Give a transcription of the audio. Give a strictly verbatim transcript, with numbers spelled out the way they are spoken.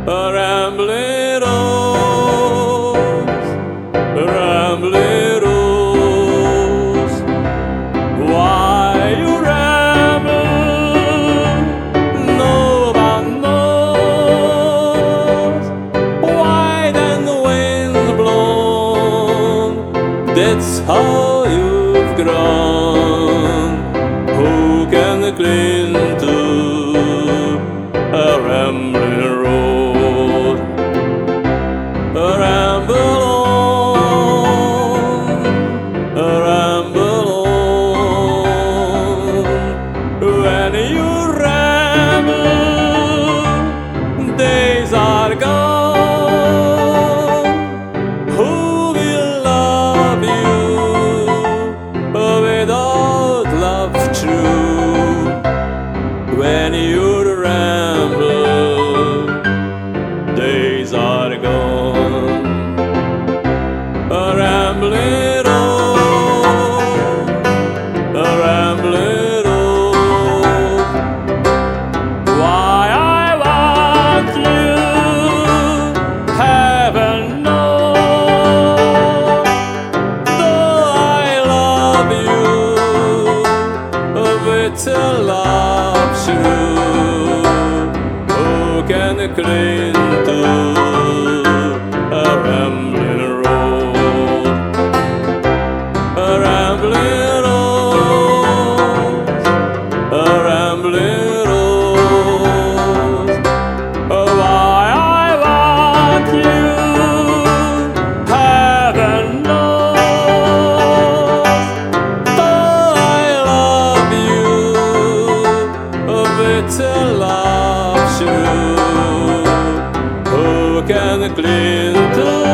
a rambling rose, a rambling rose. Why you ramble? No one knows. Why then the wind's blown? That's how you've grown. Who can cling to a rambling road? A ramble on, a ramble on. When you ramble, days are gone. Who will love you without love true? When you ramble, days are gone. A rambling road, a rambling road. Why I want you, heaven knows. Though I love you with a love true, who can cling to a rambling road? A rambling road, a rambling road. Oh, why I want you, heaven knows. Though I love you with a love true, who can cling to